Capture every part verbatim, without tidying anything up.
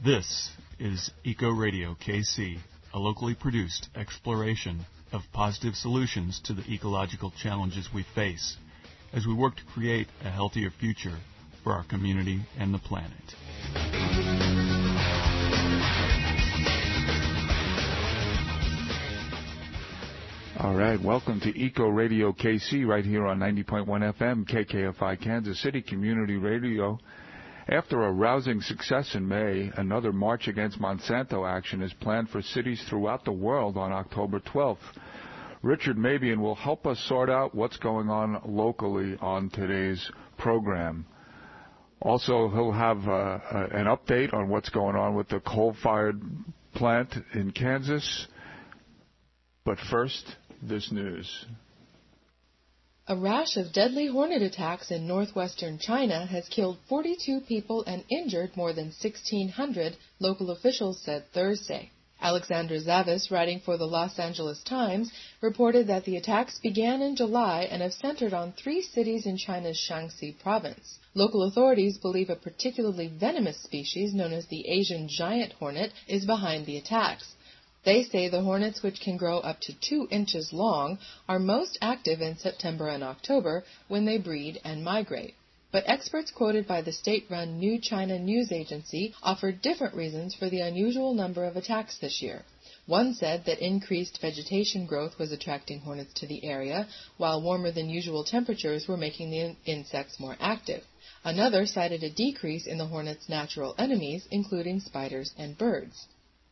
This is Eco Radio K C, a locally produced exploration of positive solutions to the ecological challenges we face as we work to create a healthier future for our community and the planet. All right, welcome to Eco Radio K C right here on ninety point one F M, K K F I Kansas City Community Radio. After a rousing success in May, another March Against Monsanto action is planned for cities throughout the world on October twelfth. Richard Mabian will help us sort out what's going on locally on today's program. Also, he'll have uh, uh, an update on what's going on with the coal-fired plant in Kansas. But first, this news. A rash of deadly hornet attacks in northwestern China has killed forty-two people and injured more than sixteen hundred, local officials said Thursday. Alexandra Zavis, writing for the Los Angeles Times, reported that the attacks began in July and have centered on three cities in China's Shaanxi province. Local authorities believe a particularly venomous species known as the Asian giant hornet is behind the attacks. They say the hornets, which can grow up to two inches long, are most active in September and October when they breed and migrate. But experts quoted by the state-run New China News Agency offered different reasons for the unusual number of attacks this year. One said that increased vegetation growth was attracting hornets to the area, while warmer-than-usual temperatures were making the insects more active. Another cited a decrease in the hornets' natural enemies, including spiders and birds.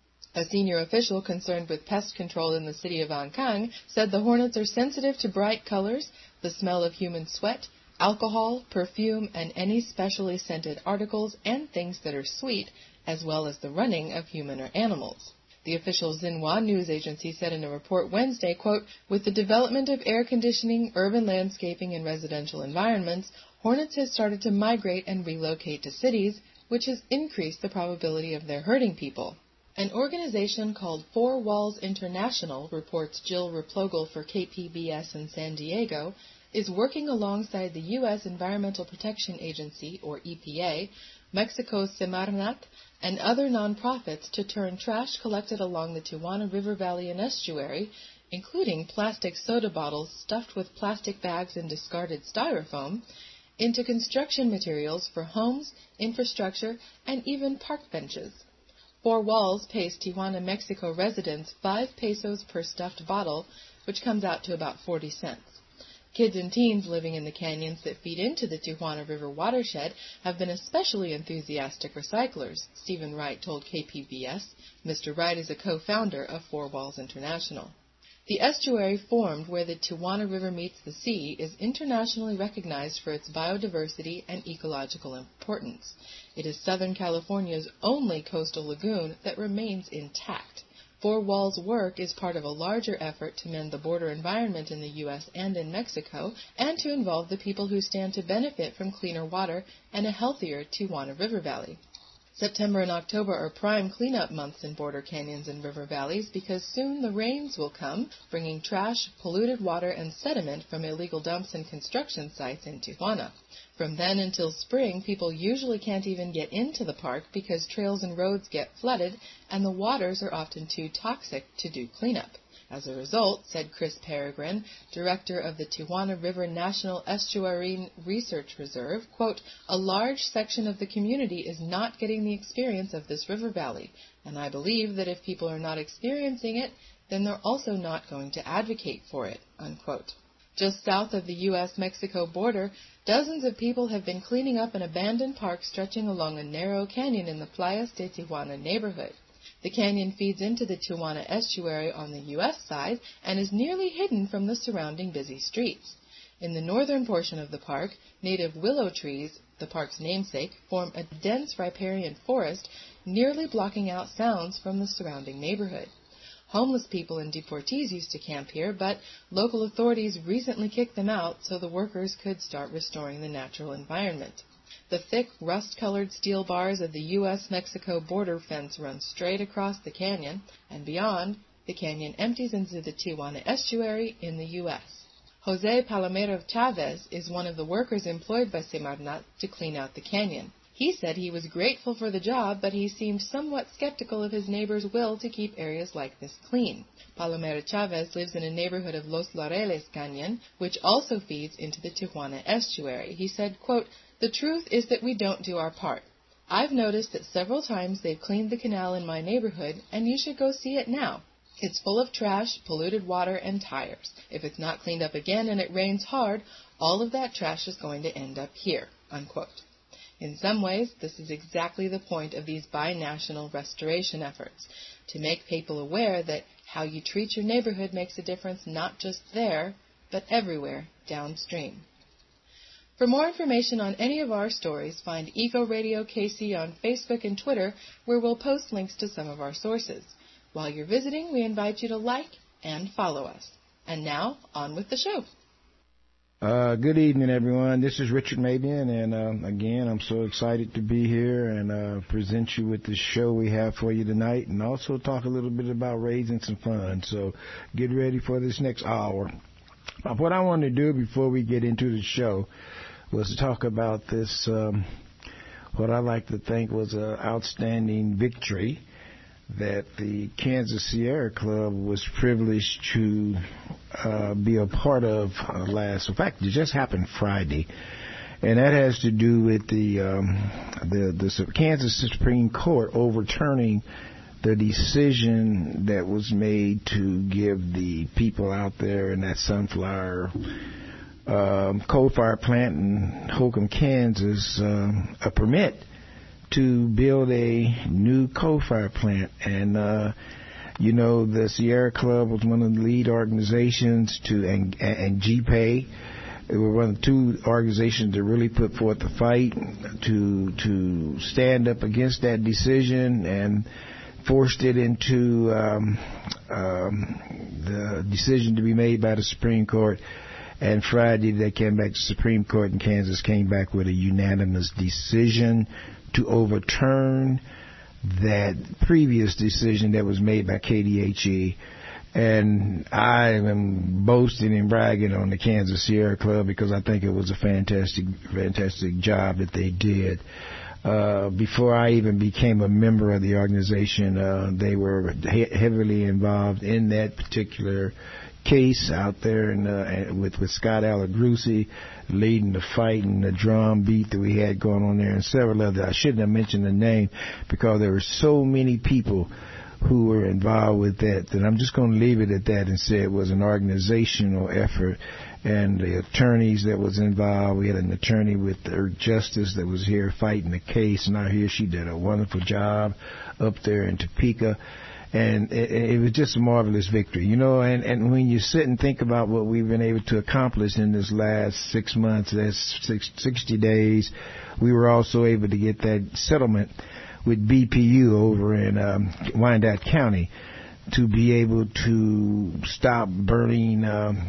A senior official concerned with pest control in the city of Ankang said the hornets are sensitive to bright colors, the smell of human sweat, alcohol, perfume, and any specially scented articles and things that are sweet, as well as the running of human or animals. The official Xinhua News Agency said in a report Wednesday, quote, "With the development of air conditioning, urban landscaping, and residential environments, hornets have started to migrate and relocate to cities, which has increased the probability of their hurting people." An organization called Four Walls International, reports Jill Replogle for K P B S in San Diego, is working alongside the U S Environmental Protection Agency, or E P A, Mexico's Semarnat, and other nonprofits to turn trash collected along the Tijuana River Valley and estuary, including plastic soda bottles stuffed with plastic bags and discarded styrofoam, into construction materials for homes, infrastructure, and even park benches. Four Walls pays Tijuana, Mexico residents five pesos per stuffed bottle, which comes out to about forty cents. Kids and teens living in the canyons that feed into the Tijuana River watershed have been especially enthusiastic recyclers, Stephen Wright told K P B S. Mister Wright is a co-founder of Four Walls International. The estuary formed where the Tijuana River meets the sea is internationally recognized for its biodiversity and ecological importance. It is Southern California's only coastal lagoon that remains intact. Four Walls' work is part of a larger effort to mend the border environment in the U S and in Mexico, and to involve the people who stand to benefit from cleaner water and a healthier Tijuana River Valley. September and October are prime cleanup months in border canyons and river valleys because soon the rains will come, bringing trash, polluted water, and sediment from illegal dumps and construction sites in Tijuana. From then until spring, people usually can't even get into the park because trails and roads get flooded and the waters are often too toxic to do cleanup. As a result, said Chris Peregrine, director of the Tijuana River National Estuarine Research Reserve, quote, "A large section of the community is not getting the experience of this river valley, and I believe that if people are not experiencing it, then they're also not going to advocate for it," unquote. Just south of the U S Mexico border, dozens of people have been cleaning up an abandoned park stretching along a narrow canyon in the Playas de Tijuana neighborhood. The canyon feeds into the Tijuana estuary on the U S side and is nearly hidden from the surrounding busy streets. In the northern portion of the park, native willow trees, the park's namesake, form a dense riparian forest, nearly blocking out sounds from the surrounding neighborhood. Homeless people and deportees used to camp here, but local authorities recently kicked them out so the workers could start restoring the natural environment. The thick, rust-colored steel bars of the U S Mexico border fence run straight across the canyon, and beyond, the canyon empties into the Tijuana estuary in the U S Jose Palomero Chavez is one of the workers employed by Semarnat to clean out the canyon. He said he was grateful for the job, but he seemed somewhat skeptical of his neighbor's will to keep areas like this clean. Palomero Chavez lives in a neighborhood of Los Laureles Canyon, which also feeds into the Tijuana estuary. He said, quote, "The truth is that we don't do our part. I've noticed that several times they've cleaned the canal in my neighborhood, and you should go see it now. It's full of trash, polluted water, and tires. If it's not cleaned up again and it rains hard, all of that trash is going to end up here," unquote. In some ways, this is exactly the point of these binational restoration efforts, to make people aware that how you treat your neighborhood makes a difference not just there, but everywhere downstream. For more information on any of our stories, find Eco Radio K C on Facebook and Twitter, where we'll post links to some of our sources. While you're visiting, we invite you to like and follow us. And now, on with the show. Uh, good evening, everyone. This is Richard Mabian, and uh, again, I'm so excited to be here and uh, present you with the show we have for you tonight, and also talk a little bit about raising some funds. So get ready for this next hour. Uh, what I wanted to do before we get into the show was to talk about this, um, what I like to think was an outstanding victory that the Kansas Sierra Club was privileged to uh, be a part of uh, last. In fact, it just happened Friday, and that has to do with the um, the, the Kansas Supreme Court overturning the decision that was made to give the people out there in that sunflower um, coal-fired plant in Holcomb, Kansas, um, a permit to build a new coal-fired plant. And, uh, you know, the Sierra Club was one of the lead organizations to, and, and G P A Y, they were one of the two organizations that really put forth the fight to, to stand up against that decision and forced it into um, um, the decision to be made by the Supreme Court. And Friday they came back, the Supreme Court in Kansas came back with a unanimous decision to overturn that previous decision that was made by K D H E. And I am boasting and bragging on the Kansas Sierra Club because I think it was a fantastic, fantastic job that they did. Uh, before I even became a member of the organization, uh, they were he- heavily involved in that particular case out there, and uh, with with Scott Alagruzzi leading the fight and the drum beat that we had going on there, and several others. I shouldn't have mentioned the name because there were so many people who were involved with that that I'm just going to leave it at that and say it was an organizational effort. And the attorneys that was involved, we had an attorney with Earth Justice that was here fighting the case, and out here she did a wonderful job up there in Topeka. And it, it was just a marvelous victory, you know, and, and when you sit and think about what we've been able to accomplish in this last six months, that's six, sixty days, we were also able to get that settlement with B P U over in um, Wyandotte County to be able to stop burning um,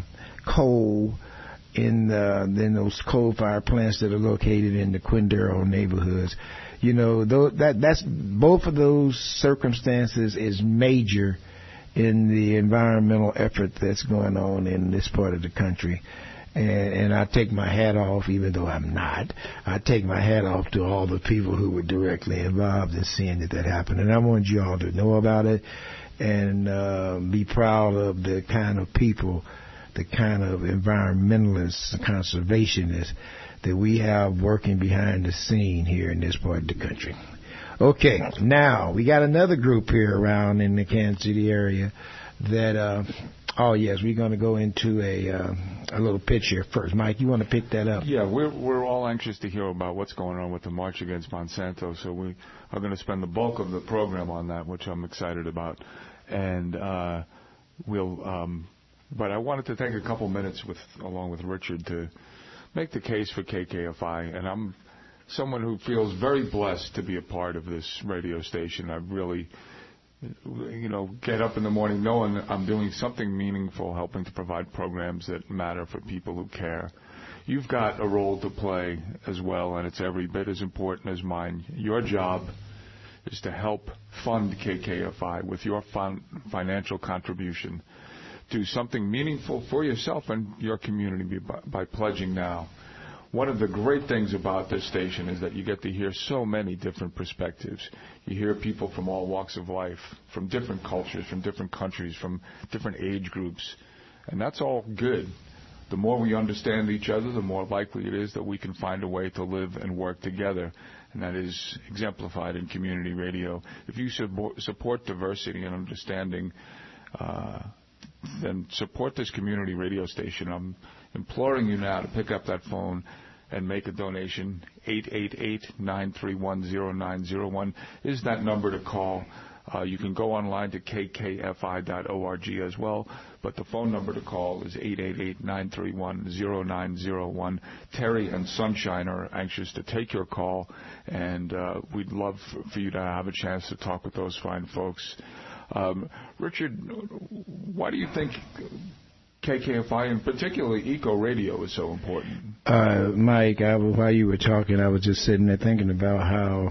coal in, the, in those coal-fired plants that are located in the Quindaro neighborhoods. You know, that that's both of those circumstances is major in the environmental effort that's going on in this part of the country. And, and I take my hat off, even though I'm not, I take my hat off to all the people who were directly involved in seeing that that happened. And I want you all to know about it and uh, be proud of the kind of people, the kind of environmentalists, conservationists that we have working behind the scene here in this part of the country. Okay, now we got another group here around in the Kansas City area that, uh, oh yes, we're going to go into a uh, a little pitch here first. Mike, you want to pick that up? Yeah, we're we're all anxious to hear about what's going on with the March Against Monsanto, so we are going to spend the bulk of the program on that, which I'm excited about. And uh, we'll, um, but I wanted to take a couple minutes with, along with Richard, to make the case for K K F I, and I'm someone who feels very blessed to be a part of this radio station. I really, you know, get up in the morning knowing that I'm doing something meaningful, helping to provide programs that matter for people who care. You've got a role to play as well, and it's every bit as important as mine. Your job is to help fund K K F I with your fun, financial contribution. Do something meaningful for yourself and your community by, by pledging now. one of the great things about this station is that you get to hear so many different perspectives. You hear people from all walks of life, from different cultures, from different countries, from different age groups. And that's all good. The more we understand each other, the more likely it is that we can find a way to live and work together. And that is exemplified in community radio. If you support diversity and understanding, uh, then support this community radio station. I'm imploring you now to pick up that phone and make a donation. eight eight eight, nine three one, zero nine zero one is that number to call. Uh, you can go online to k k f i dot org as well, but the phone number to call is eight eight eight, nine three one, zero nine zero one. Terry and Sunshine are anxious to take your call, and uh, we'd love for you to have a chance to talk with those fine folks. Um, Richard, why do you think K K F I and particularly Eco Radio is so important? Uh, Mike, I, while you were talking, I was just sitting there thinking about how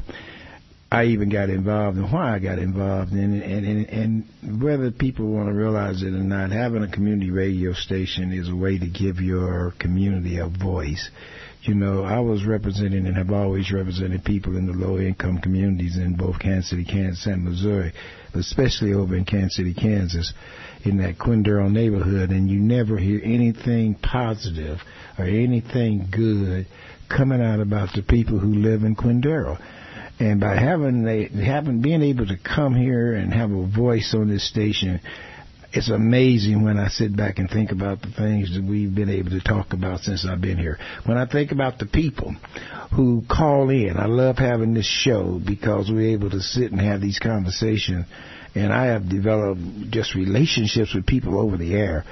I even got involved and why I got involved, and and, and, and whether people want to realize it or not, having a community radio station is a way to give your community a voice. You know, I was representing and have always represented people in the low-income communities in both Kansas City, Kansas, and Missouri, but especially over in Kansas City, Kansas, in that Quindaro neighborhood, and you never hear anything positive or anything good coming out about the people who live in Quindaro. And by having, they, having being able to come here and have a voice on this station, it's amazing when I sit back and think about the things that we've been able to talk about since I've been here. When I think about the people who call in, I love having this show because we're able to sit and have these conversations. And I have developed just relationships with people over the air.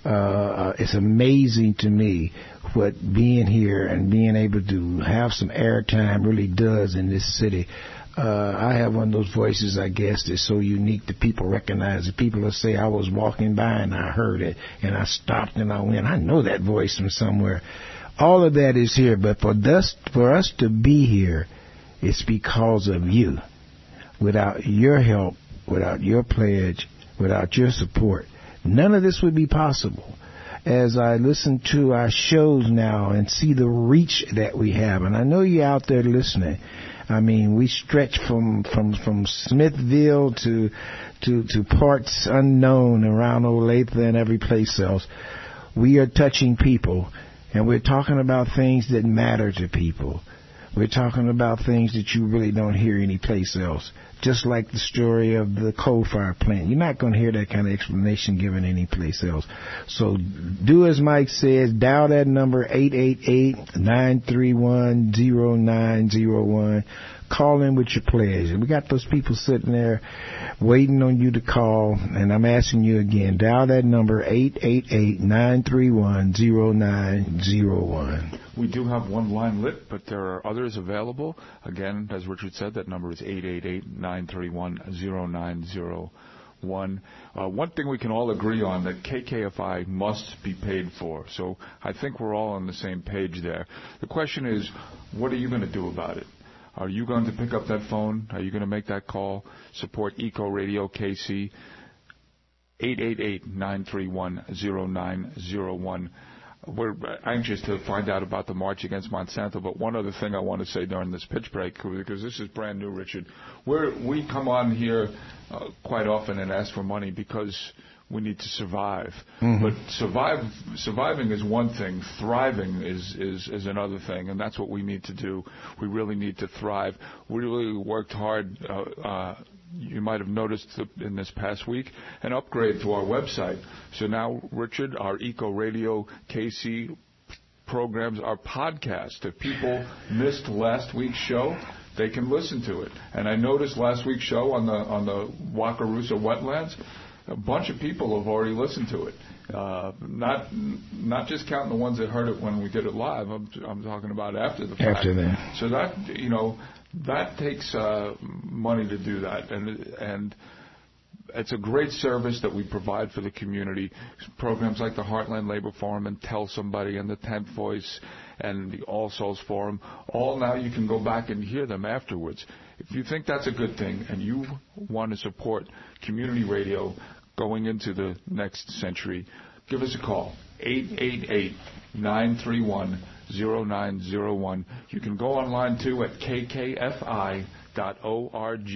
Uh, it's amazing to me what being here and being able to have some airtime really does in this city. Uh, I have one of those voices, I guess, that's so unique that people recognize it. People will say, I was walking by and I heard it, and I stopped and I went, I know that voice from somewhere. All of that is here, but for us, for us to be here, it's because of you. Without your help, without your pledge, without your support, none of this would be possible. As I listen to our shows now and see the reach that we have, and I know you're out there listening. I mean, we stretch from, from, from Smithville to, to, to parts unknown around Olathe and every place else. We are touching people, and we're talking about things that matter to people. We're talking about things that you really don't hear anyplace else. Just like the story of the coal-fired plant. You're not going to hear that kind of explanation given anyplace else. So do as Mike says, dial that number eight eight eight, nine three one, zero nine zero one. Call in with your pledge. And we got those people sitting there waiting on you to call. And I'm asking you again, dial that number eight eight eight, nine three one, zero nine zero one. We do have one line lit, but there are others available. Again, as Richard said, that number is eight eight eight, nine three one, zero nine zero one. Uh, one thing we can all agree on, that K K F I must be paid for. So I think we're all on the same page there. The question is, what are you going to do about it? Are you going to pick up that phone? Are you going to make that call? Support Eco Radio K C, eight eight eight, nine three one, zero nine zero one. We're anxious to find out about the March Against Monsanto, but one other thing I want to say during this pitch break, because this is brand new, Richard. We're, we come on here uh, quite often and ask for money because we need to survive. Mm-hmm. But survive, surviving is one thing. Thriving is, is, is another thing, and that's what we need to do. We really need to thrive. We really worked hard. Uh, uh, you might have noticed in this past week an upgrade to our website. So now, Richard, our Eco Radio K C programs are podcast. If people missed last week's show, they can listen to it. And I noticed last week's show on the on the Wakarusa wetlands, a bunch of people have already listened to it. Uh, not not just counting the ones that heard it when we did it live. I'm, I'm talking about after the fact. After that. So that, you know, that takes uh, money to do that, and and it's a great service that we provide for the community. Programs like the Heartland Labor Forum and Tell Somebody and the tenth Voice and the All Souls Forum, all now you can go back and hear them afterwards. If you think that's a good thing and you want to support community radio going into the next century, give us a call, eight eight eight, nine three one, zero nine zero one. You can go online, too, at k k f i dot org,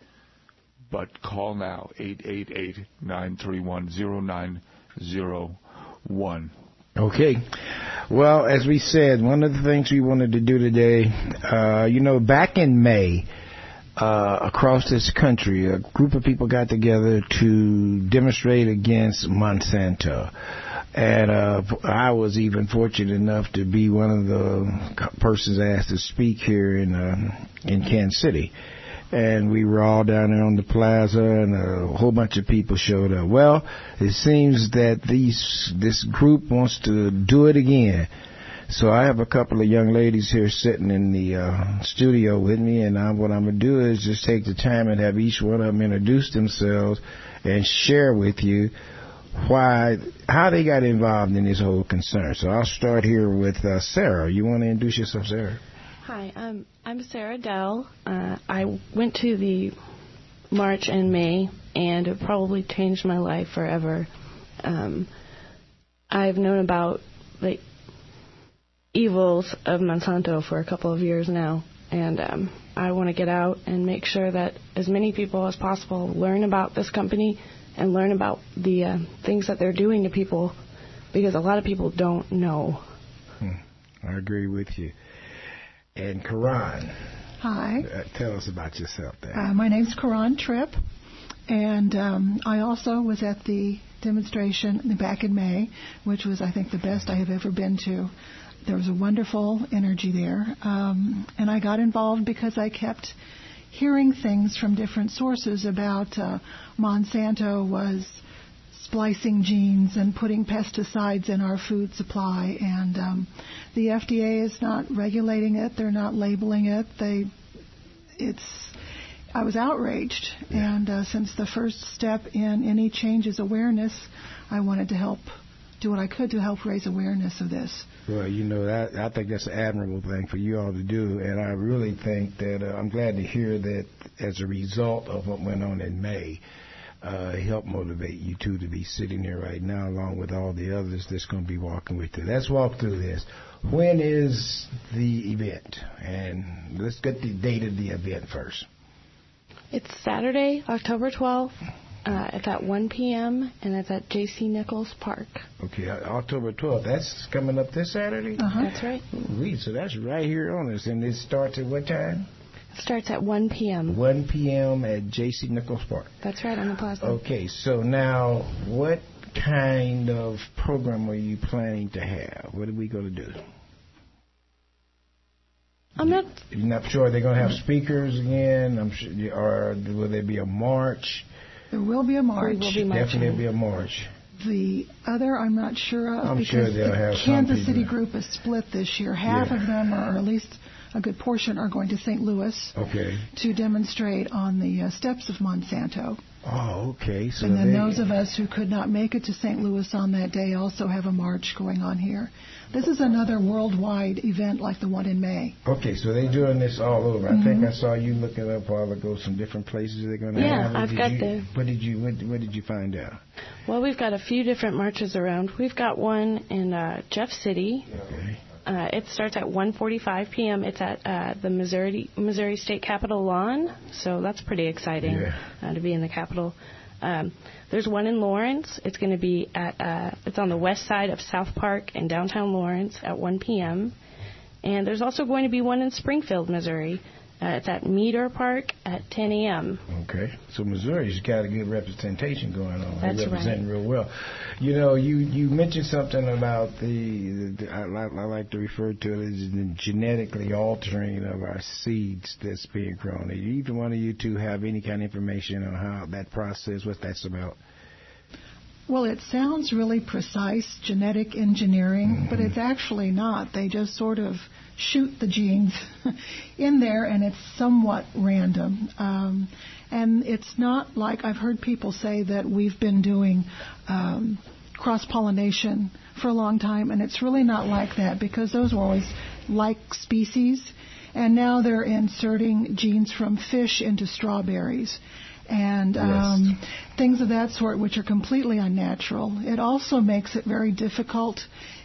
but call now, eight eight eight, nine three one, zero nine zero one. Okay. Well, as we said, one of the things we wanted to do today, uh, you know, back in May, uh, across this country, a group of people got together to demonstrate against Monsanto. And uh, I was even fortunate enough to be one of the persons asked to speak here in uh, in Kansas City. And we were all down there on the plaza, and a whole bunch of people showed up. Well, it seems that these this group wants to do it again. So I have a couple of young ladies here sitting in the uh, studio with me, and I, what I'm going to do is just take the time and have each one of them introduce themselves and share with you why, how they got involved in this whole concern. So I'll start here with uh, Sarah. You want to introduce yourself, Sarah? Hi, um, I'm Sarah Dell. Uh, I went to the march in May, and it probably changed my life forever. Um, I've known about the evils of Monsanto for a couple of years now, and um, I want to get out and make sure that as many people as possible learn about this company and learn about the uh, things that they're doing to people, because a lot of people don't know. Hmm. I agree with you. And Karan. Hi. Uh, tell us about yourself there. Uh, my name's Karan Tripp, and um, I also was at the demonstration back in May, which was, I think, the best I have ever been to. There was a wonderful energy there, um, and I got involved because I kept hearing things from different sources about uh, Monsanto was splicing genes and putting pesticides in our food supply, and um, the F D A is not regulating it. They're not labeling it. They, it's. I was outraged, yeah. and uh, since the first step in any change is awareness, I wanted to help do what I could to help raise awareness of this. Well, you know, that, I think that's an admirable thing for you all to do, and I really think that uh, I'm glad to hear that as a result of what went on in May, uh, it helped motivate you two to be sitting here right now along with all the others that's going to be walking with you. Let's walk through this. When is the event? And let's get the date of the event first. It's Saturday, October twelfth. Uh, it's at one p.m. and it's at J C Nichols Park. Okay, October twelfth. That's coming up this Saturday? Uh-huh. That's right. Ooh, so that's right here on us. And it starts at what time? It starts at one p.m. one p.m. at J C Nichols Park. That's right, on the plaza. Okay, so now what kind of program are you planning to have? What are we going to do? I'm not... You're not sure they're going to have speakers again? I'm sure, or will there be a march? There will be a march. There will be marching. Definitely be a march. The other, I'm not sure of. I'm because sure they'll the have Kansas some City people. group is split this year. Half Yeah. of them, are, or at least a good portion, are going to Saint Louis Okay. to demonstrate on the uh, steps of Monsanto. Oh, okay. So and then they, those of us who could not make it to Saint Louis on that day also have a march going on here. This is another worldwide event like the one in May. Okay, so they're doing this all over. Mm-hmm. I think I saw you looking up a while ago some different places they're going to Yeah, have. What I've did got you, the... What did you? What, what did you find out? Well, we've got a few different marches around. We've got one in uh, Jeff City. Okay. Uh, it starts at one forty-five p.m. It's at uh, the Missouri Missouri State Capitol lawn, so that's pretty exciting Yeah. uh, to be in the Capitol. Um, there's one in Lawrence. It's going to be at uh, it's on the west side of South Park in downtown Lawrence at one p.m. And there's also going to be one in Springfield, Missouri. Uh, it's at Meader Park at ten a.m. Okay, so Missouri's got a good representation going on. That's They're representing right. real well. You know, you, you mentioned something about the, the I, I like to refer to it as the genetically altering of our seeds that's being grown. Do either one of you two have any kind of information on how that process, what that's about? Well, it sounds really precise, genetic engineering, Mm-hmm. but it's actually not. They just sort of shoot the genes in there, and it's somewhat random. Um, and it's not like I've heard people say that we've been doing um, cross-pollination for a long time, and it's really not like that because those were always like species, and now they're inserting genes from fish into strawberries. And um, yes. things of that sort which are completely unnatural. It also makes it very difficult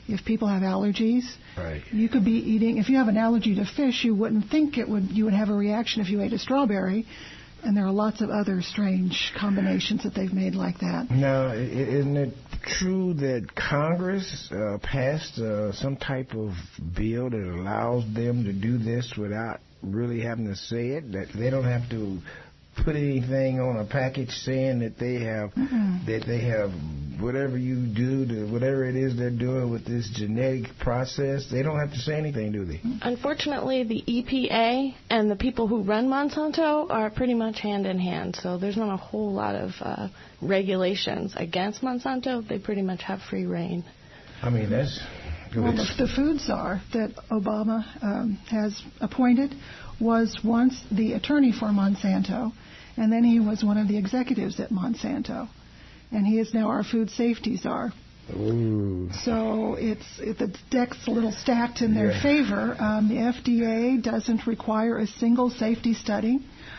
If people have allergies, right. you could be eating. If you have an allergy to fish, you wouldn't think it would. You would have a reaction if you ate a strawberry. And there are lots of other strange combinations that they've made like that. Now, isn't it true that Congress uh, passed uh, some type of bill that allows them to do this without really having to say it? That they don't have to put anything on a package saying that they have mm-hmm. that they have whatever you do to whatever it is they're doing with this genetic process. They don't have to say anything, do they? Unfortunately, the E P A and the people who run Monsanto are pretty much hand in hand. So there's not a whole lot of uh, regulations against Monsanto. They pretty much have free reign. I mean, that's good. Well, the, the food czar that Obama um, has appointed was once the attorney for Monsanto, and then he was one of the executives at Monsanto, and he is now our food safety czar. Ooh. So it's it, the deck's a little stacked in their yeah. favor. Um, the F D A doesn't require a single safety study.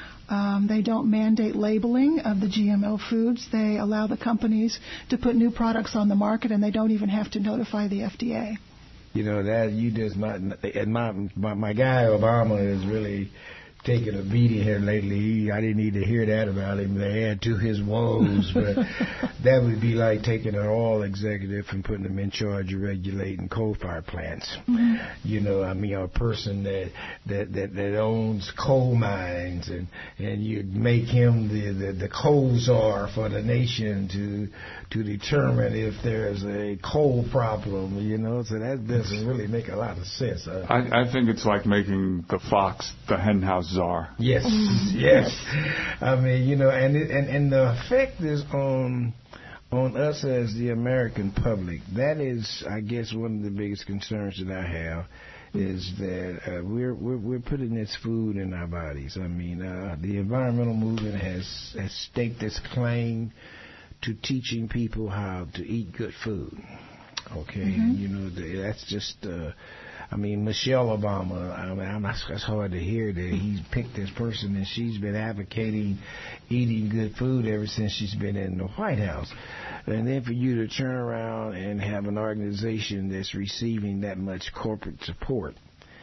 Um, they don't mandate labeling of the G M O foods. They allow the companies to put new products on the market, and they don't even have to notify the F D A. You know, that you just not, and my, my my guy Obama is really taking a beating here lately. He, I didn't need to hear that about him to add to his woes, but that would be like taking an oil executive and putting him in charge of regulating coal-fired plants. Mm-hmm. You know, I mean, a person that that that, that owns coal mines, and and you make him the, the the coal czar for the nation to to determine if there's a coal problem. You know, so that doesn't really make a lot of sense. Uh, I, I think it's like making the fox the henhouse czar. Yes, yes. I mean, you know, and it, and and the effect is on on us as the American public. That is, I guess, one of the biggest concerns that I have is that uh, we're, we're we're putting this food in our bodies. I mean, uh, the environmental movement has has staked its claim to teaching people how to eat good food. Okay, mm-hmm. You know, the, that's just. Uh, I mean, Michelle Obama, I mean, I'm not, it's hard to hear that he's picked this person and she's been advocating eating good food ever since she's been in the White House. And then for you to turn around and have an organization that's receiving that much corporate support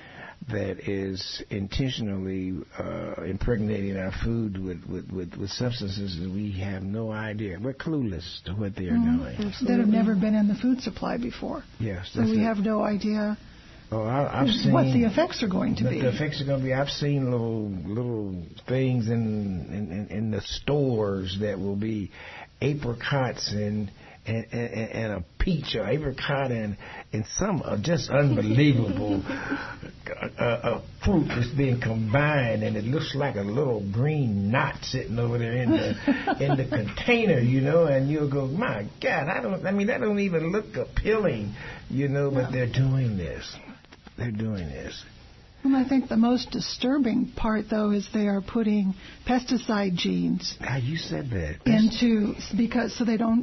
that is intentionally uh, impregnating our food with, with, with, with substances that we have no idea. We're clueless to what they are mm-hmm. doing. Absolutely. That have never been in the food supply before. Yes. So we it. have no idea. Oh, I, I've seen what the effects are going to what be. The effects are going to be. I've seen little little things in in, in the stores that will be apricots and and, and, and a peach or apricot and and some are just unbelievable uh, uh, fruit that's being combined, and it looks like a little green knot sitting over there in the in the container, you know, and you'll go, my God, I don't. I mean, that don't even look appealing, you know, but they're doing this. They're doing this. And I think the most disturbing part, though, is they are putting pesticide genes. Ah, you said that. Into, because, so they don't,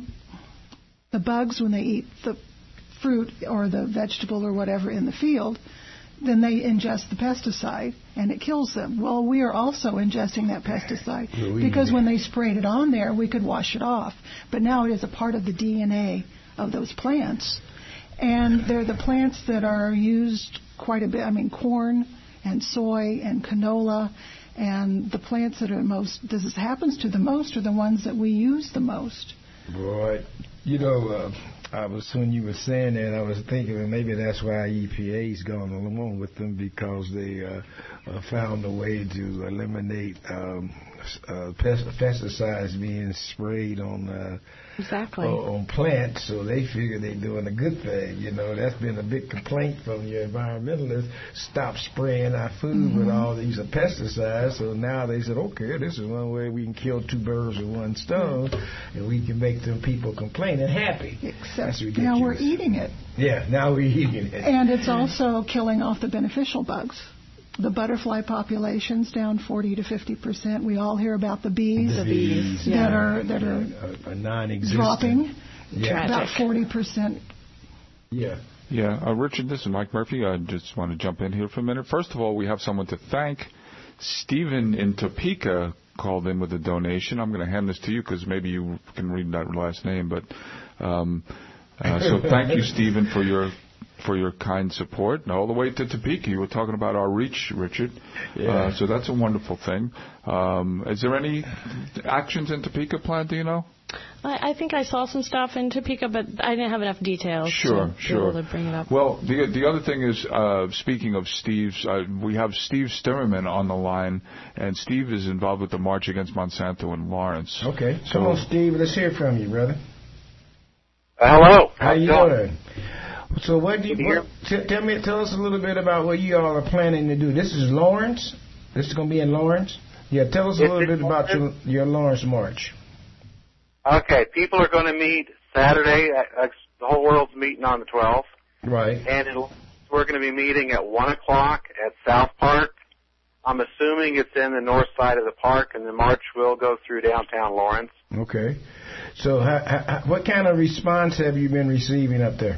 the bugs, when they eat the fruit or the vegetable or whatever in the field, then they ingest the pesticide and it kills them. Well, we are also ingesting that pesticide well, because when they sprayed it on there, we could wash it off. But now it is a part of the D N A of those plants. And they're the plants that are used quite a bit. I mean, corn and soy and canola, and the plants that are most, this happens to the most, are the ones that we use the most. Boy, you know, uh, I was when you were saying that, I was thinking that maybe that's why E P A's gone along with them, because they uh, uh, found a way to eliminate um, uh, pest- pesticides being sprayed on uh, exactly uh, on plants. So they figure they're doing a good thing. You know, that's been a big complaint from your environmentalists. Stop spraying our food mm-hmm. with all these pesticides. So now they said, okay, this is one way we can kill two birds with one stone, and we can make them people complaining happy. Except now we're eating it. Yeah, now we're eating it. And it's also killing off the beneficial bugs. The butterfly population's down forty to fifty percent. We all hear about the bees, the bees that yeah. are that yeah. are a, a non-existent. dropping. Yeah. About forty percent. Yeah. Yeah, uh, Richard, this is Mike Murphy. I just want to jump in here for a minute. First of all, we have someone to thank. Stephen in Topeka called in with a donation. I'm going to hand this to you because maybe you can read that last name. But um, uh, so thank you, Stephen, for your for your kind support, and all the way to Topeka. You were talking about our reach, Richard. Yeah. Uh, so that's a wonderful thing. Um, is there any actions in Topeka planned, do you know? I, I think I saw some stuff in Topeka, but I didn't have enough details sure, to sure. be able to bring it up. Well, the the other thing is, uh, speaking of Steve's, uh, we have Steve Stimmerman on the line, and Steve is involved with the March Against Monsanto in Lawrence. Okay. So, Come on, Steve. Let's hear from you, brother. Uh, hello. How you doing? doing? So what do you, what, t- tell me, tell us a little bit about what you all are planning to do. This is Lawrence? This is going to be in Lawrence? Yeah, tell us a It's little bit about your, Lawrence? your Lawrence March. Okay, people are going to meet Saturday. Uh, the whole world's meeting on the twelfth. Right. And it'll, we're going to be meeting at one o'clock at South Park. I'm assuming it's in the north side of the park, and the march will go through downtown Lawrence. Okay. So how, how, what kind of response have you been receiving up there?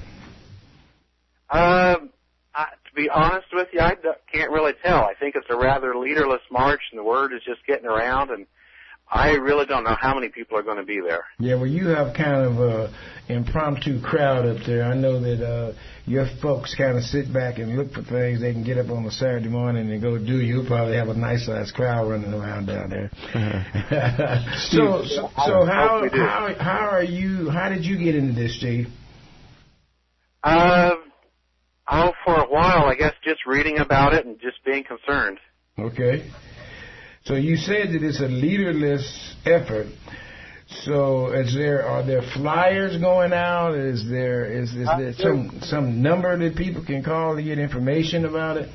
Um, I, to be honest with you, I d- can't really tell. I think it's a rather leaderless march, and the word is just getting around, and I really don't know how many people are going to be there. Yeah, well, you have kind of a impromptu crowd up there. I know that uh, your folks kind of sit back and look for things they can get up on a Saturday morning and go do. You'll probably have a nice-sized crowd running around down there. so, so, so how, how how are you? How did you get into this, Steve? Um, oh, for a while, I guess, just reading about it and just being concerned. Okay. So you said that it's a leaderless effort. So is there are there flyers going out? Is there is, is there some some number that people can call to get information about it?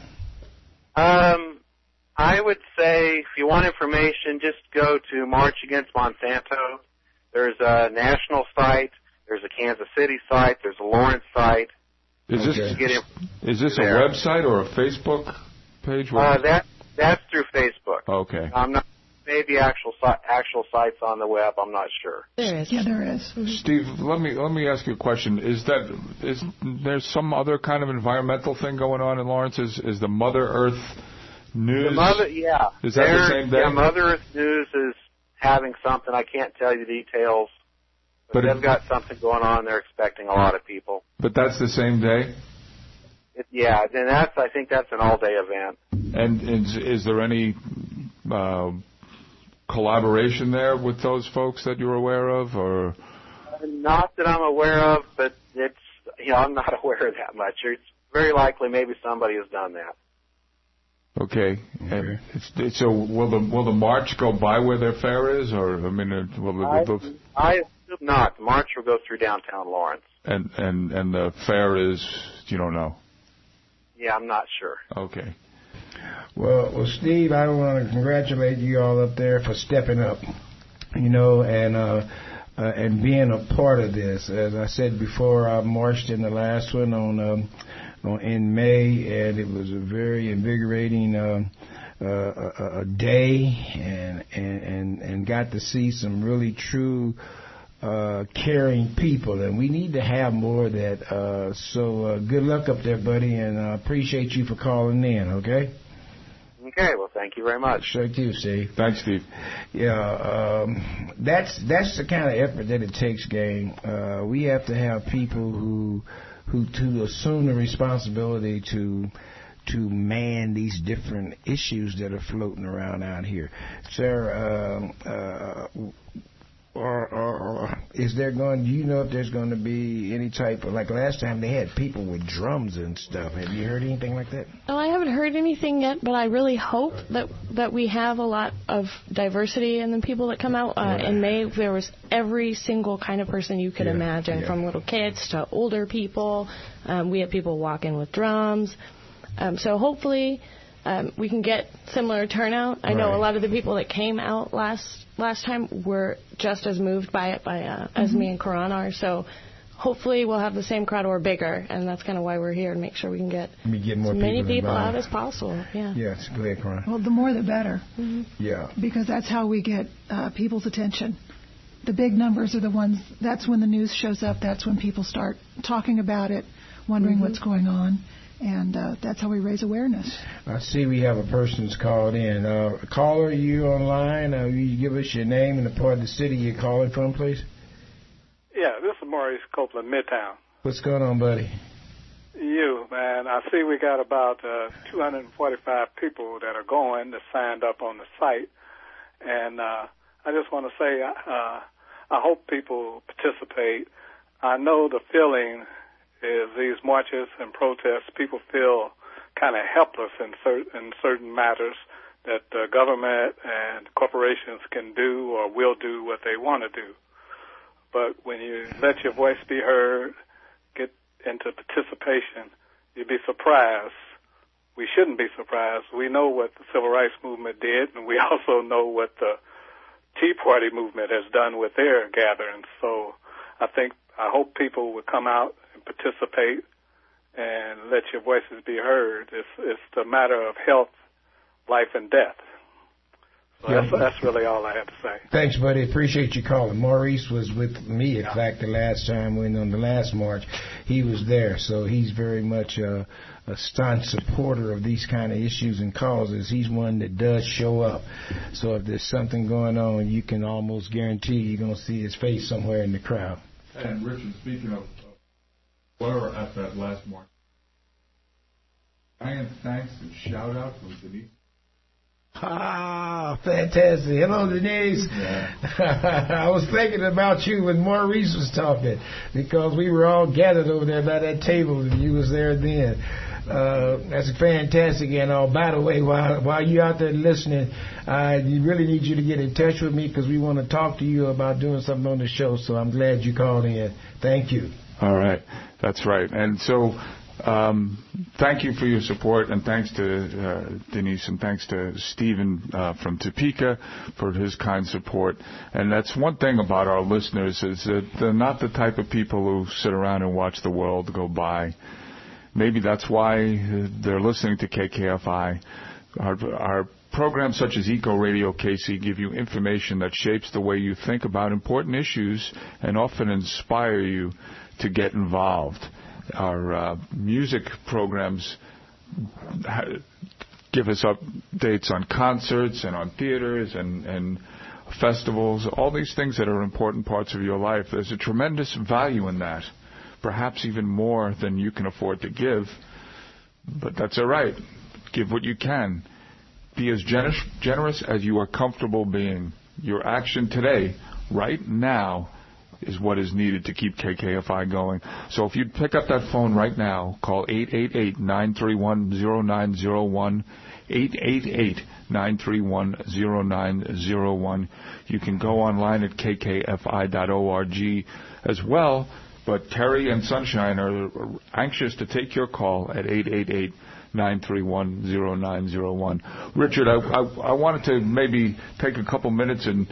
Um, I would say if you want information, just go to March Against Monsanto. There's a national site. There's a Kansas City site. There's a Lawrence site. Is this Get in is this a there. website or a Facebook page? Uh, that that's through Facebook. Okay. I'm not. Maybe actual si- actual sites on the web. I'm not sure. There is. Yeah, there is. Steve, let me let me ask you a question. Is that is there some other kind of environmental thing going on in Lawrence? Is is the Mother Earth News? The Mother, yeah. Is that the same day? Yeah, Mother Earth News is having something. I can't tell you the details, but, But they've it- got something going on. They're expecting a lot of people. But that's the same day. It, yeah, and that's I think that's an all-day event. And is, is there any uh, collaboration there with those folks that you're aware of, or? Not that I'm aware of, but it's you know I'm not aware of that much. It's very likely maybe somebody has done that. Okay. And it's, it's, so will the will the march go by where their fair is, or I mean, uh, will the, I, will the, I assume not. The march will go through downtown Lawrence. and and and the fair is you don't know. Yeah, I'm not sure. Okay. Well, well, Steve, I want to congratulate you all up there for stepping up, you know, and uh, uh, and being a part of this. As I said before, I marched in the last one on, um, on in May, and it was a very invigorating uh, uh, a, a day, and, and and and got to see some really true. Uh, caring people, and we need to have more of that. Uh, so uh, good luck up there, buddy, and I uh, appreciate you for calling in, okay? Okay, well, thank you very much. Sure too, Steve. Thanks, Steve. Yeah, um, that's that's the kind of effort that it takes, gang. Uh, we have to have people who who to assume the responsibility to to man these different issues that are floating around out here. Sarah, um, uh, Or, or, or is there going? Do you know if there's going to be any type of, like last time they had people with drums and stuff? Have you heard anything like that? Oh, I haven't heard anything yet, but I really hope that that we have a lot of diversity in the people that come out. Uh, Right. In May, there was every single kind of person you could Yeah, imagine, yeah. from little kids to older people. Um, we had people walking with drums. Um, so hopefully um, we can get similar turnout. I know Right. a lot of the people that came out last last time were just as moved by it by uh, as me and Karan are. So hopefully we'll have the same crowd or bigger, and that's kind of why we're here, to make sure we can get We get more as many people people involved. out as possible. Yeah. Yes, go ahead, Karan. Well, the more the better, Yeah. because that's how we get uh, people's attention. The big numbers are the ones, that's when the news shows up, that's when people start talking about it, wondering what's going on, and uh, that's how we raise awareness. I see we have a person that's called in. Uh, caller, you online? Uh, will you give us your name and the part of the city you're calling from, please? Yeah, this is Maurice Copeland, Midtown. What's going on, buddy? you, man. I see we got about uh, two hundred forty-five people that are going that signed up on the site. And uh, I just want to say uh, I hope people participate. I know the feeling is these marches and protests, people feel kind of helpless in, cer- in certain matters that the government and corporations can do or will do what they want to do. But when you let your voice be heard, get into participation, you'd be surprised. We shouldn't be surprised. We know what the Civil Rights Movement did, and we also know what the Tea Party movement has done with their gatherings. So I think, I hope people will come out and participate and let your voices be heard. It's, it's a matter of health, life, and death. So that's, that's really all I have to say. Thanks, buddy. Appreciate you calling. Maurice was with me, in yeah. fact, the last time when on the last march. He was there, so he's very much a, a staunch supporter of these kind of issues and causes. He's one that does show up. So if there's something going on, you can almost guarantee you're going to see his face somewhere in the crowd. And Richard, speaking of where at that last march, giant thanks and shout out from Denise. Ah, fantastic. Hello, Denise. Yeah. I was thinking about you when Maurice was talking because we were all gathered over there by that table and you was there then. Uh, that's fantastic. And uh, by the way, while while you're out there listening, I really need you to get in touch with me because we want to talk to you about doing something on the show. So I'm glad you called in. Thank you. All right. That's right. And so um, thank you for your support, and thanks to uh, Denise, and thanks to Stephen uh, from Topeka for his kind support. And that's one thing about our listeners is that they're not the type of people who sit around and watch the world go by. Maybe that's why they're listening to K K F I. Our, our programs such as Eco Radio K C give you information that shapes the way you think about important issues and often inspire you to get involved. Our uh, music programs give us updates on concerts and on theaters and, and festivals, all these things that are important parts of your life. There's a tremendous value in that, perhaps even more than you can afford to give, but that's all right. Give what you can. Be as generous, generous as you are comfortable being. Your action today, right now, is what is needed to keep K K F I going. So if you'd pick up that phone right now, call eight eight eight, nine three one, zero nine zero one, eight eight eight, nine three one, zero nine zero one. You can go online at k k f i dot org as well, but Terry and Sunshine are anxious to take your call at eight eight eight, nine three one, zero nine zero one. Richard, I, I, I wanted to maybe take a couple minutes and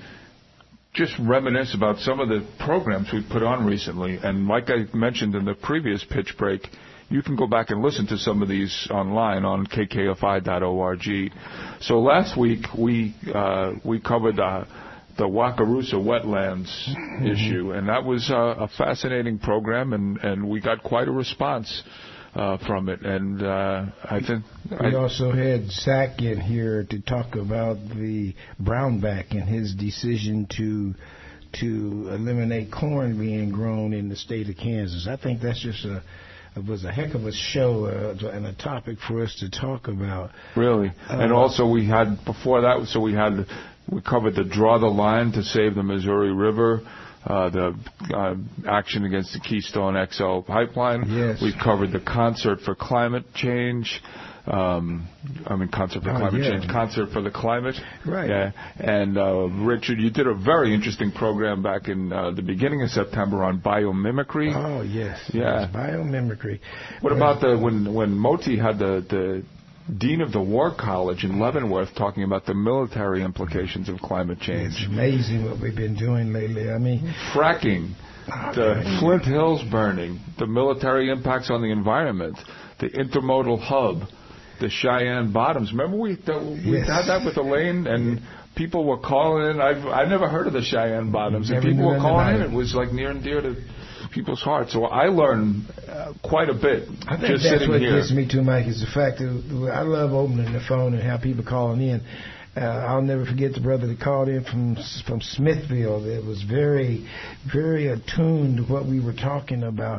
just reminisce about some of the programs we've put on recently. And like I mentioned in the previous pitch break, you can go back and listen to some of these online on k k f i dot org. So last week we uh, we covered uh, the Wakarusa wetlands mm-hmm. issue, and that was uh, a fascinating program, and, and we got quite a response Uh, from it, and uh, I think we I, also had Zach in here to talk about the brownback and his decision to to eliminate corn being grown in the state of Kansas. I think that's just a it was a heck of a show uh, and a topic for us to talk about. Really, uh, and also we had before that, so we had we covered the Draw the Line to Save the Missouri River. Uh, the uh, action against the Keystone X L pipeline. Yes. We covered the Concert for Climate Change. Um, I mean, Concert for oh, Climate yeah. Change, Concert for the Climate. Right. Yeah. And uh, Richard, you did a very interesting program back in uh, the beginning of September on biomimicry. Oh yes. Yeah. Yes, biomimicry. What about the when when Moti had the the Dean of the War College in Leavenworth talking about the military implications of climate change? It's amazing what we've been doing lately. I mean, fracking, the Flint Hills burning, the military impacts on the environment, the intermodal hub, the Cheyenne Bottoms. Remember we the, we yes. had that with Elaine, and people were calling in. I've I never heard of the Cheyenne Bottoms, and people were calling in. It. it was like near and dear to people's hearts. So I learned uh, quite a bit I think just that's sitting what here. gets me too, Mike, is the fact that I love opening the phone and have people calling in. Uh, I'll never forget the brother that called in from from Smithville. That was very, very attuned to what we were talking about.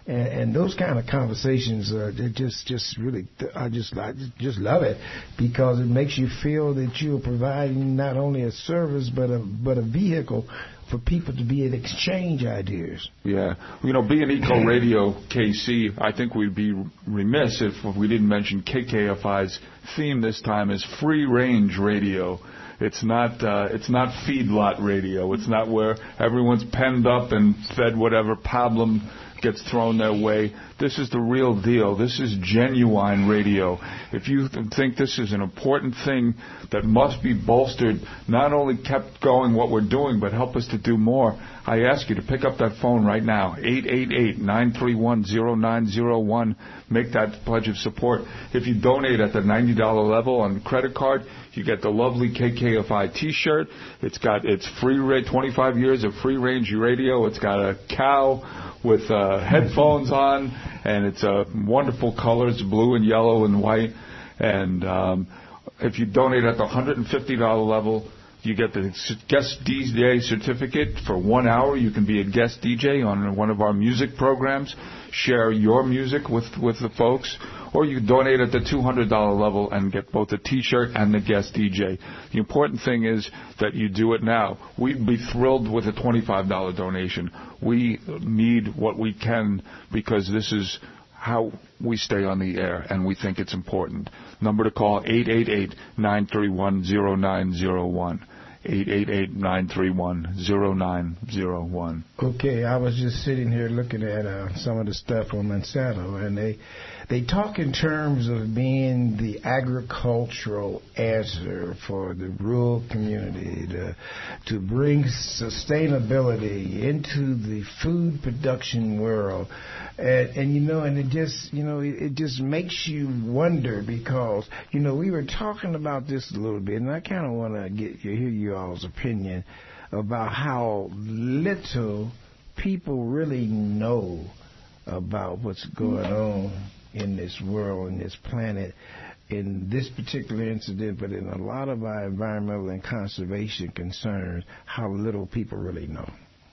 And, and those kind of conversations, uh, they just, just really, I just, I just love it because it makes you feel that you're providing not only a service but a, but a vehicle for people to be able to exchange ideas. Yeah. You know, being Eco Radio K C, I think we'd be remiss if we didn't mention K K F I's theme this time is free range radio. It's not uh, it's not feedlot radio. It's not where everyone's penned up and fed whatever problem gets thrown their way. This is the real deal. This is genuine radio. If you th- think this is an important thing that must be bolstered, not only kept going what we're doing, but help us to do more, I ask you to pick up that phone right now, eight eight eight, nine three one, zero nine zero one. Make that pledge of support. If you donate at the ninety dollars level on the credit card, you get the lovely K K F I T-shirt. It's got it's free ra- twenty-five years of free range radio. It's got a cow with uh, headphones on, and it's uh, wonderful colors, blue and yellow and white. And um, if you donate at the one hundred fifty dollars level, you get the guest D J certificate for one hour. You can be a guest D J on one of our music programs, share your music with, with the folks, or you can donate at the two hundred dollars level and get both the T-shirt and the guest D J. The important thing is that you do it now. We'd be thrilled with a twenty-five dollars donation. We need what we can because this is how we stay on the air, and we think it's important. Number to call, eight eight eight, nine three one, zero nine zero one. eight eight eight, nine three one, zero nine zero one. Okay, I was just sitting here looking at uh, some of the stuff on Monsanto, and they they talk in terms of being the agricultural answer for the rural community, to, to bring sustainability into the food production world. And, and, you know, and it just, you know, it, it just makes you wonder because, you know, we were talking about this a little bit, and I kind of want to get hear you all's opinion about how little people really know about what's going on in this world, in this planet, in this particular incident, but in a lot of our environmental and conservation concerns, how little people really know.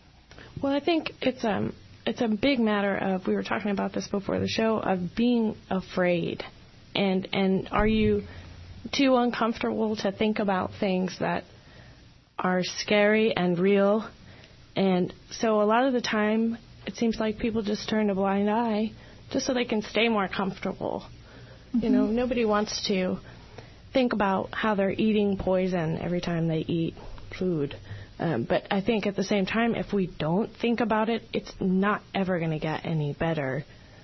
Well, I think it's um it's a big matter of, we were talking about this before the show, of being afraid. And and are you too uncomfortable to think about things that are scary and real? And so a lot of the time, it seems like people just turn a blind eye just so they can stay more comfortable. Mm-hmm. You know, nobody wants to think about how they're eating poison every time they eat food. Um, but I think at the same time, if we don't think about it, it's not ever going to get any better.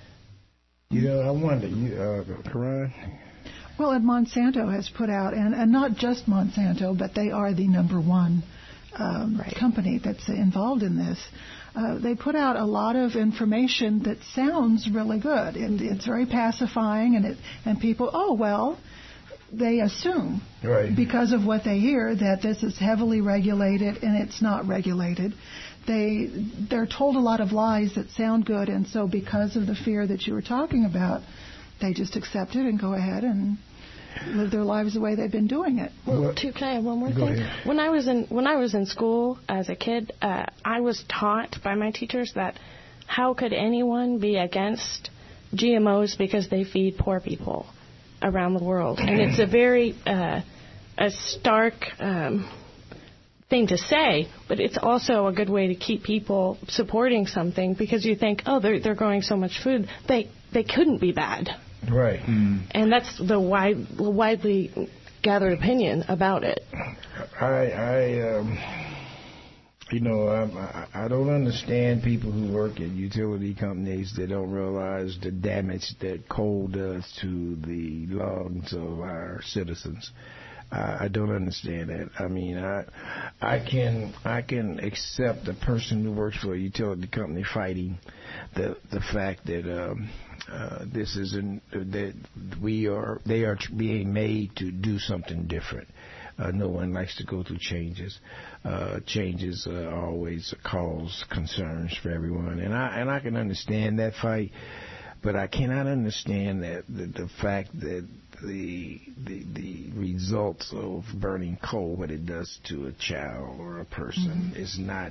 You know, I wonder, you, uh, Karan? Well, and Monsanto has put out, and, and not just Monsanto, but they are the number one um, right. company that's involved in this. Uh, they put out a lot of information that sounds really good, and it's very pacifying, and it and people, oh, well, they assume, right. because of what they hear, that this is heavily regulated, and it's not regulated. They, they're told a lot of lies that sound good, and so because of the fear that you were talking about, they just accept it and go ahead and live their lives the way they've been doing it. Well, too, can I have one more Go thing? ahead. When I was in when I was in school as a kid, uh, I was taught by my teachers that how could anyone be against G M Os because they feed poor people around the world? And it's a very uh, a stark um, thing to say, but it's also a good way to keep people supporting something because you think, oh, they're they're growing so much food, they they couldn't be bad. Right. Mm. And that's the wide, widely gathered opinion about it. I, I um, you know, I, I don't understand people who work at utility companies that don't realize the damage that coal does to the lungs of our citizens. I, I don't understand that. I mean, I, I can, I can accept a person who works for a utility company fighting the the fact that um, uh, this is an, that we are they are being made to do something different. Uh, no one likes to go through changes. Uh, changes uh, always cause concerns for everyone, and I and I can understand that fight, but I cannot understand that the, the fact that the, the the results of burning coal, what it does to a child or a person, mm-hmm. is not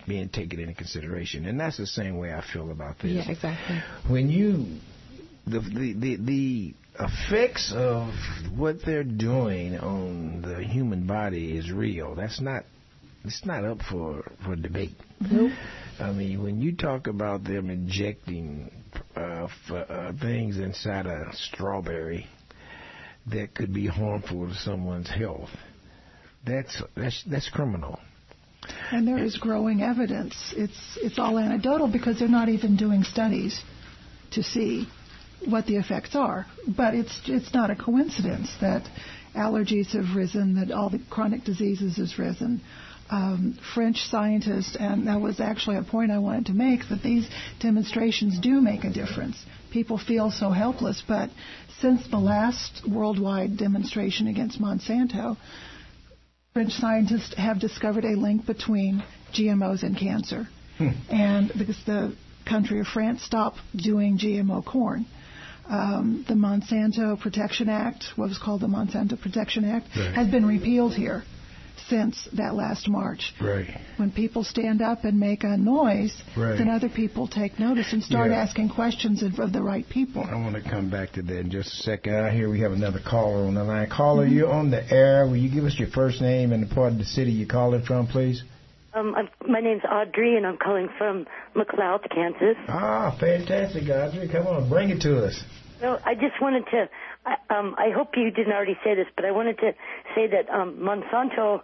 being taken into consideration. And that's the same way I feel about this. Yeah, exactly. When you, the the the, the effects of what they're doing on the human body is real. That's not, it's not up for, for debate. Nope. I mean, when you talk about them injecting uh, f- uh, things inside a strawberry that could be harmful to someone's health, that's that's that's criminal. And there is growing evidence. It's it's all anecdotal because they're not even doing studies to see what the effects are. But it's it's not a coincidence that allergies have risen, that all the chronic diseases has risen. Um, French scientists, and that was actually a point I wanted to make, that these demonstrations do make a difference. People feel so helpless, but since the last worldwide demonstration against Monsanto, French scientists have discovered a link between G M Os and cancer. Hmm. And because the country of France stopped doing G M O corn. Um, the Monsanto Protection Act, what was called the Monsanto Protection Act, right, has been repealed here since that last March. Right. When people stand up and make a noise, right, then other people take notice and start yeah. asking questions of, of the right people. I want to come back to that in just a second. I hear we have another caller on the line. Caller, mm-hmm. you're on the air. Will you give us your first name and the part of the city you're calling from, please? Um, I'm, my name's Audrey, and I'm calling from McLeod, Kansas. Ah, fantastic, Audrey. Come on, bring it to us. No, I just wanted to, I, um, I hope you didn't already say this, but I wanted to say that um, Monsanto,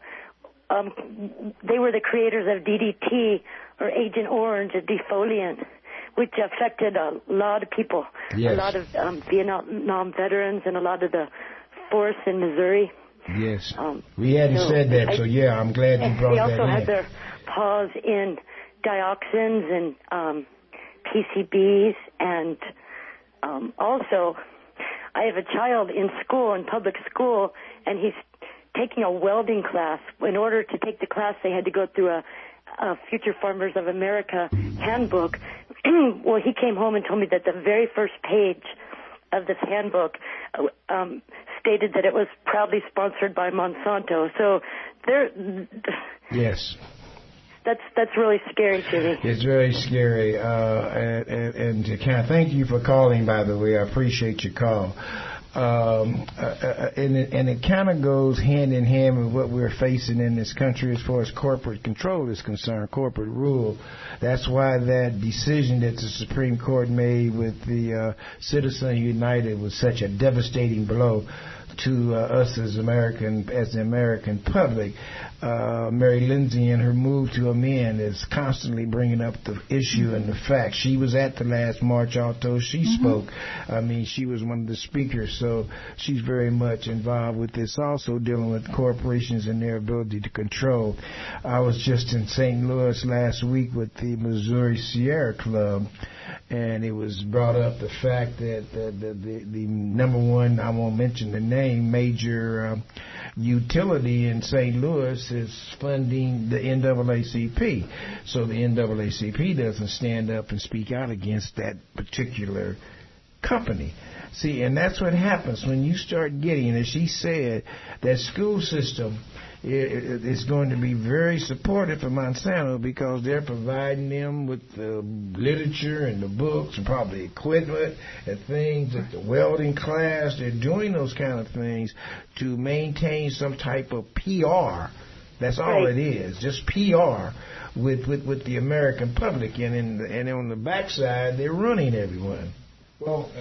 um, they were the creators of D D T, or Agent Orange, a defoliant, which affected a lot of people, yes. a lot of um, Vietnam veterans and a lot of the forests in Missouri. Yes. Um, we hadn't so said that, I, so yeah, I'm glad you brought that in. They also had their paws in dioxins and um, P C Bs, and um, also I have a child in school, in public school, and he's taking a welding class. In order to take the class, they had to go through a, a Future Farmers of America handbook. Well, he came home and told me that the very first page of this handbook um, stated that it was proudly sponsored by Monsanto. So there. Yes. That's that's really scary to me. It's very scary, uh, and, and, and to kind of thank you for calling. By the way, I appreciate your call. Um, uh, and it, and it kind of goes hand in hand with what we're facing in this country as far as corporate control is concerned, corporate rule. That's why that decision that the Supreme Court made with the uh, Citizens United was such a devastating blow to uh, us as American, as the American public. Uh, Mary Lindsay, in her move to amend, is constantly bringing up the issue and the fact. She was at the last march, although she mm-hmm. spoke. I mean, she was one of the speakers, so she's very much involved with this, also dealing with corporations and their ability to control. I was just in Saint Louis last week with the Missouri Sierra Club, and it was brought up the fact that the, the, the, the number one, I won't mention the name, major uh, utility in Saint Louis is funding the N double A C P. So the N double A C P doesn't stand up and speak out against that particular company. See, and that's what happens when you start getting, as she said, that school system is going to be very supportive of Monsanto because they're providing them with the literature and the books and probably equipment and things at the welding class. They're doing those kind of things to maintain some type of P R. That's all right. It is, just P R with, with, with the American public. And, in the, and on the backside, they're running everyone. Well,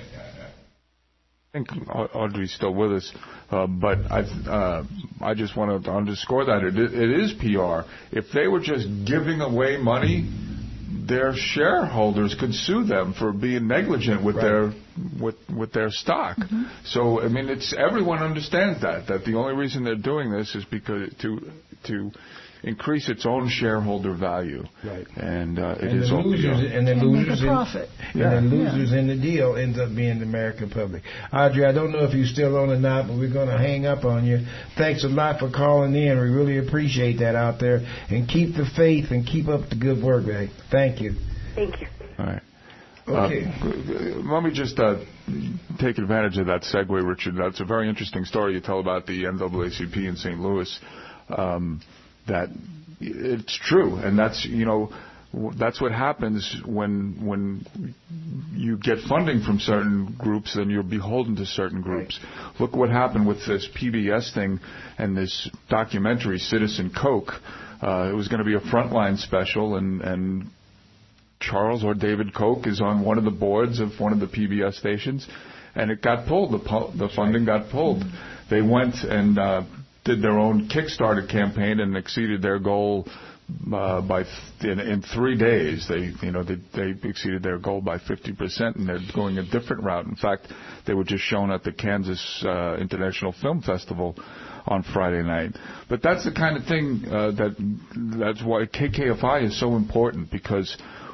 I think Audrey's still with us, uh, but I uh, I just want to underscore that it, it is P R. If they were just giving away money, their shareholders could sue them for being negligent with right. their with with their stock. Mm-hmm. So I mean, it's everyone understands that that the only reason they're doing this is because to to increase its own shareholder value. Right. And uh, it and is the losers, and the and losers, make a profit. In, yeah. and the losers yeah. in the deal ends up being the American public. Audrey, I don't know if you're still on or not, but we're going to hang up on you. Thanks a lot for calling in. We really appreciate that out there. And keep the faith and keep up the good work, Ray. Thank you. Thank you. All right. Okay. Uh, let me just uh, take advantage of that segue, Richard. That's a very interesting story you tell about the N double A C P in Saint Louis. Um, that it's true, and that's you know. That's what happens when when you get funding from certain groups, then you're beholden to certain groups. Right. Look what happened with this P B S thing and this documentary, Citizen Coke. Uh, it was going to be a Frontline special, and, and Charles or David Koch is on one of the boards of one of the P B S stations, and it got pulled. The, pu- the funding got pulled. Mm-hmm. They went and uh, did their own Kickstarter campaign and exceeded their goal. Uh, by th- in, in three days, they you know they, they exceeded their goal by fifty percent, and they're going a different route. In fact, they were just shown at the Kansas uh, International Film Festival on Friday night. But that's the kind of thing uh, that that's why K K F I is so important, because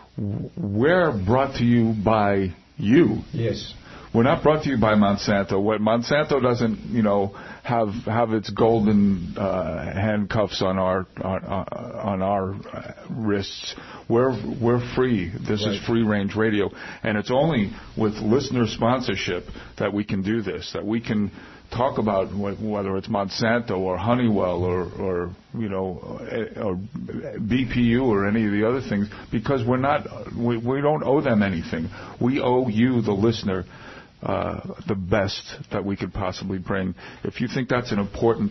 we're brought to you by you. Yes. We're not brought to you by Monsanto. What Monsanto doesn't, you know, have have its golden uh, handcuffs on our on, on our wrists. We're we're free. This right. is free range radio, and it's only with listener sponsorship that we can do this. That we can talk about whether it's Monsanto or Honeywell or or you know or B P U or any of the other things, because we're not we, we don't owe them anything. We owe you, the listener, Uh, the best that we could possibly bring. If you think that's an important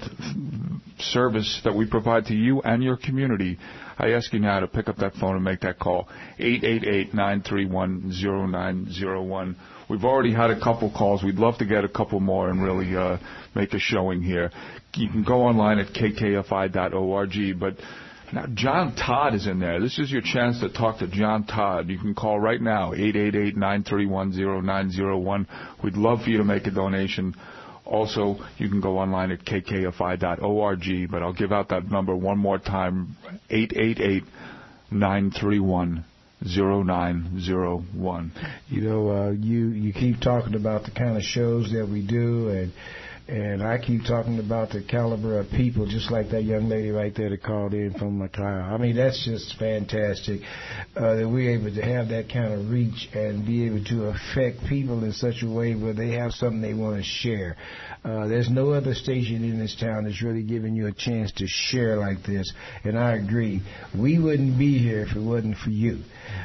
service that we provide to you and your community, I ask you now to pick up that phone and make that call. eight eight eight, nine three one, zero nine zero one. We've already had a couple calls. We'd love to get a couple more and really uh, make a showing here. You can go online at k k f i dot org, but now, John Todd is in there. This is your chance to talk to John Todd. You can call right now, eight eight eight, nine three one, zero nine zero one. We'd love for you to make a donation. Also, you can go online at k k f i dot org, but I'll give out that number one more time, eight eight eight, nine three one, zero nine zero one. You know, uh, you, you keep talking about the kind of shows that we do, and And I keep talking about the caliber of people, just like that young lady right there that called in from McLeod. I mean, that's just fantastic uh, that we're able to have that kind of reach and be able to affect people in such a way where they have something they want to share. Uh, there's no other station in this town that's really giving you a chance to share like this, and I agree. We wouldn't be here if it wasn't for you.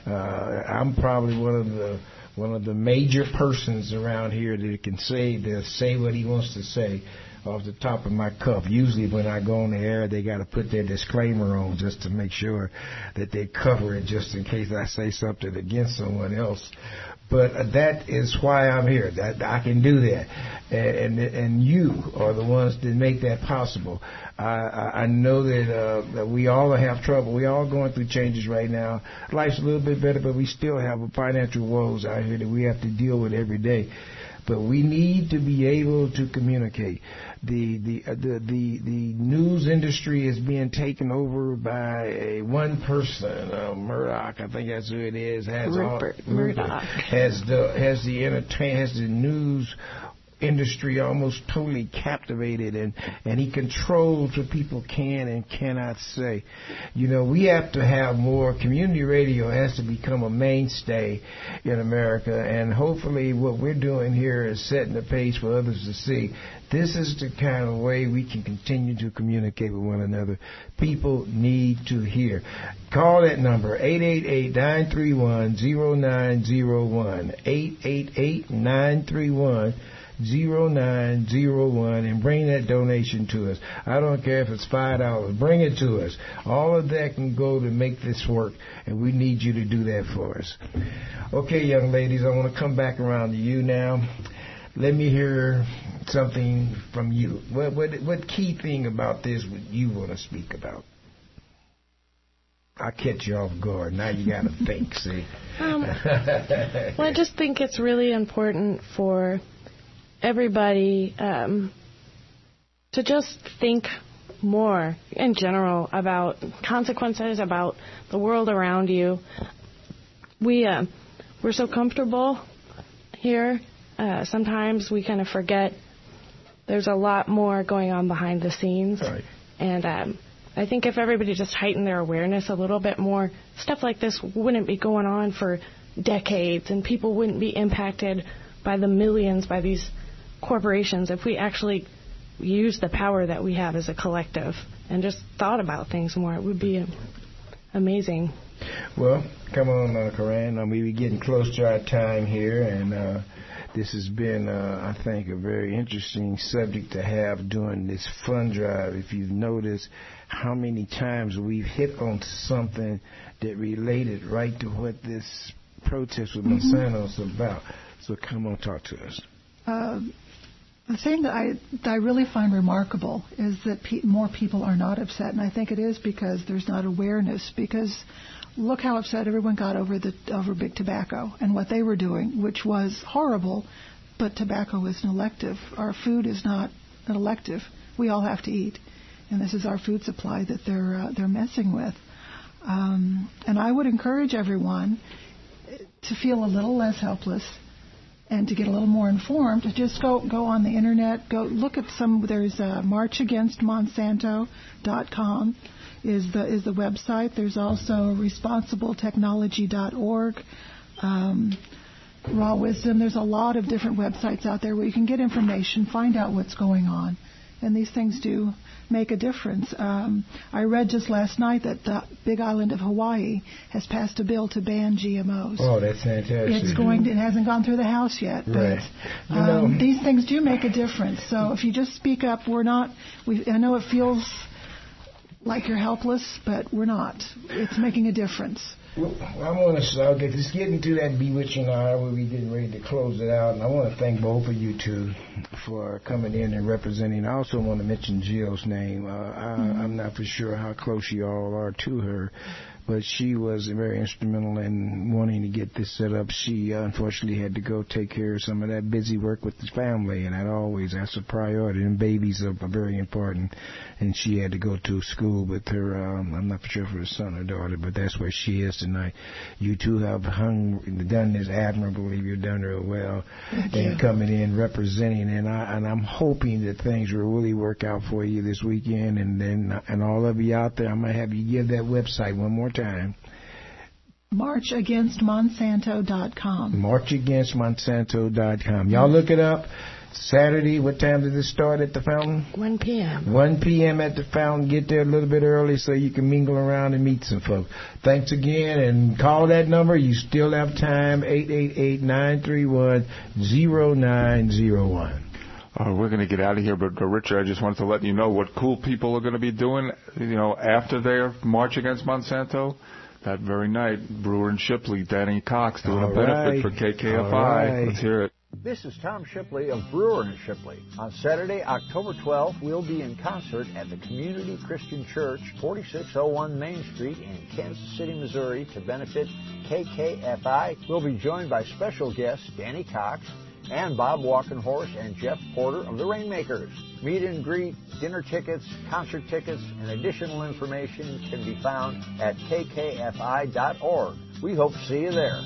Uh, I'm probably one of the one of the major persons around here that can say that say what he wants to say off the top of my cup. Usually when I go on the air, they got to put their disclaimer on just to make sure that they cover it, just in case I say something against someone else. But uh, that is why I'm here. That I can do that, and and, and you are the ones that make that possible. I, I know that, uh, that we all have trouble. We all going through changes right now. Life's a little bit better, but we still have financial woes out here that we have to deal with every day. But we need to be able to communicate. The the uh, the, the the news industry is being taken over by a one person, uh, Murdoch. I think that's who it is. Has Rupert all, Murdoch has the has the entertain has the news industry almost totally captivated, and, and he controls what people can and cannot say. You know, we have to have more. Community radio has to become a mainstay in America, and hopefully what we're doing here is setting the pace for others to see. This is the kind of way we can continue to communicate with one another. People need to hear. Call that number, eight eight eight, nine three one, zero nine zero one, eight eight eight, nine three one, zero nine zero one, and bring that donation to us. I don't care if it's five dollars. Bring it to us. All of that can go to make this work, and we need you to do that for us. Okay, young ladies, I want to come back around to you now. Let me hear something from you. What what what key thing about this would you want to speak about? I catch you off guard. Now you got to think, see? Um, well, I just think it's really important for everybody um, to just think more in general about consequences, about the world around you. We, uh, we're so comfortable here. Uh, sometimes we kind of forget there's a lot more going on behind the scenes. Right. And um, I think if everybody just heightened their awareness a little bit more, stuff like this wouldn't be going on for decades, and people wouldn't be impacted by the millions by these corporations if we actually use the power that we have as a collective and just thought about things more. It would be amazing. Well, come on, uh, Corinne. I mean, we're getting close to our time here, and uh, this has been, uh, I think, a very interesting subject to have during this fund drive. If you've noticed how many times we've hit on something that related right to what this protest with mm-hmm. Monsanto is about. So come on, talk to us. Uh, the thing that I that I really find remarkable is that pe- more people are not upset, and I think it is because there's not awareness. Because look how upset everyone got over the over big tobacco and what they were doing, which was horrible. But tobacco is an elective. Our food is not an elective. We all have to eat, and this is our food supply that they're uh, they're messing with. Um, and I would encourage everyone to feel a little less helpless and to get a little more informed. To just go go on the internet, go look at some. There's uh, march against monsanto dot com. is the is the website. There's also responsible technology dot org, um, Raw Wisdom. There's a lot of different websites out there where you can get information, find out what's going on. And these things do make a difference. Um, I read just last night that the Big Island of Hawaii has passed a bill to ban G M Os. Oh, that's fantastic. It's going to, it hasn't gone through the House yet. Right. But um, you know, these things do make a difference. So if you just speak up, we're not, we, I know it feels like you're helpless, but we're not. It's making a difference. Well, I want to okay, just get into that bewitching hour where we're getting ready to close it out, and I want to thank both of you two for coming in and representing. I also want to mention Jill's name. Uh, I, mm-hmm. I'm not for sure how close you all are to her, but she was very instrumental in wanting to get this set up. She uh, unfortunately had to go take care of some of that busy work with the family, and that always that's a priority. And babies are very important, and she had to go to school with her. Um, I'm not for sure for her son or daughter, but that's where she is tonight. You two have hung, done this admirably. You've done real well, Thank and you. coming in representing. And I and I'm hoping that things will really work out for you this weekend. And then and all of you out there, I'm gonna have you give that website one more time. march against monsanto dot com. march against monsanto dot com. Y'all look it up. Saturday, what time does it start at the fountain? one p.m. one p.m. at the fountain. Get there a little bit early so you can mingle around and meet some folks. Thanks again, and call that number. You still have time, eight eight eight, nine three one, zero nine zero one. Uh, we're going to get out of here, but uh, Richard, I just wanted to let you know what cool people are going to be doing, you know, after their March Against Monsanto. That very night, Brewer and Shipley, Danny Cox doing All a benefit right. for K K F I. All right. Let's hear it. This is Tom Shipley of Brewer and Shipley. On Saturday, October twelfth, we'll be in concert at the Community Christian Church, forty-six oh one Main Street in Kansas City, Missouri, to benefit K K F I. We'll be joined by special guests Danny Cox and Bob Walkenhorst and Jeff Porter of the Rainmakers. Meet and greet, dinner tickets, concert tickets, and additional information can be found at k k f i dot org. We hope to see you there.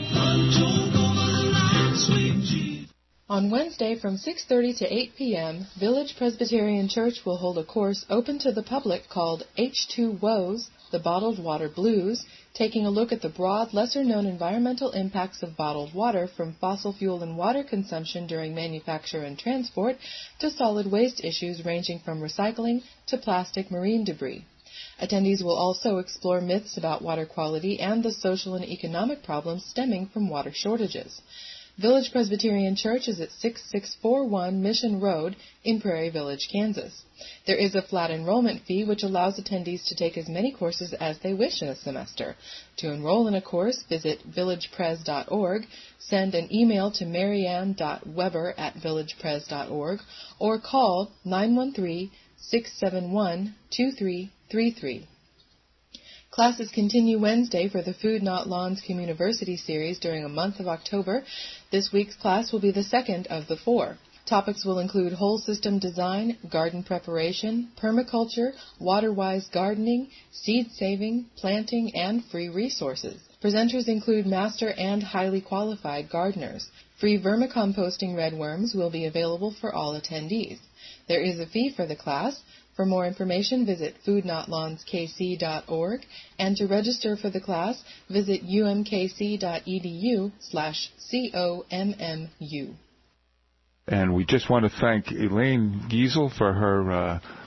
On Wednesday from six thirty to eight p.m., Village Presbyterian Church will hold a course open to the public called H two Woes, the Bottled Water Blues, taking a look at the broad, lesser-known environmental impacts of bottled water from fossil fuel and water consumption during manufacture and transport to solid waste issues ranging from recycling to plastic marine debris. Attendees will also explore myths about water quality and the social and economic problems stemming from water shortages. Village Presbyterian Church is at six six four one Mission Road in Prairie Village, Kansas. There is a flat enrollment fee which allows attendees to take as many courses as they wish in a semester. To enroll in a course, visit village pres dot org, send an email to marianne dot weber at village pres dot org, or call nine one three, six seven one, two three three three. Classes continue Wednesday for the Food Not Lawns Communiversity series during a month of October. This week's class will be the second of the four. Topics will include whole system design, garden preparation, permaculture, water-wise gardening, seed saving, planting, and free resources. Presenters include master and highly qualified gardeners. Free vermicomposting redworms will be available for all attendees. There is a fee for the class. For more information, visit food not lawns k c dot org, and to register for the class, visit u m k c dot e d u slash C O M M U. And we just want to thank Elaine Giesel for her uh,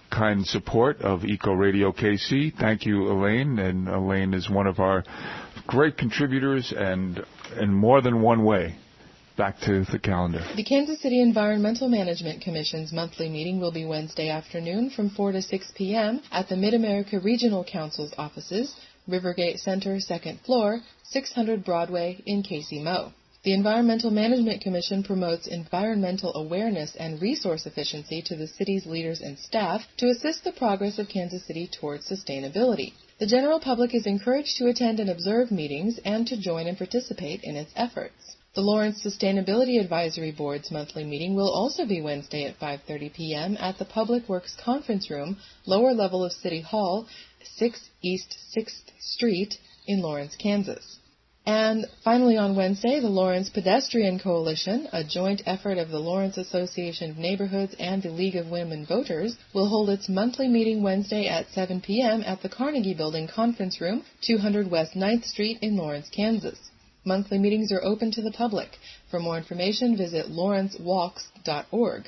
kind support of Eco Radio K C. Thank you, Elaine. And Elaine is one of our great contributors and in more than one way. Back to the calendar. The Kansas City Environmental Management Commission's monthly meeting will be Wednesday afternoon from four to six p.m. at the Mid-America Regional Council's offices, Rivergate Center, second floor, six hundred Broadway in K C M O. The Environmental Management Commission promotes environmental awareness and resource efficiency to the city's leaders and staff to assist the progress of Kansas City towards sustainability. The general public is encouraged to attend and observe meetings and to join and participate in its efforts. The Lawrence Sustainability Advisory Board's monthly meeting will also be Wednesday at five thirty p.m. at the Public Works Conference Room, lower level of City Hall, six East sixth Street in Lawrence, Kansas. And finally on Wednesday, the Lawrence Pedestrian Coalition, a joint effort of the Lawrence Association of Neighborhoods and the League of Women Voters, will hold its monthly meeting Wednesday at seven p.m. at the Carnegie Building Conference Room, two hundred West ninth Street in Lawrence, Kansas. Monthly meetings are open to the public. For more information, visit lawrence walks dot org.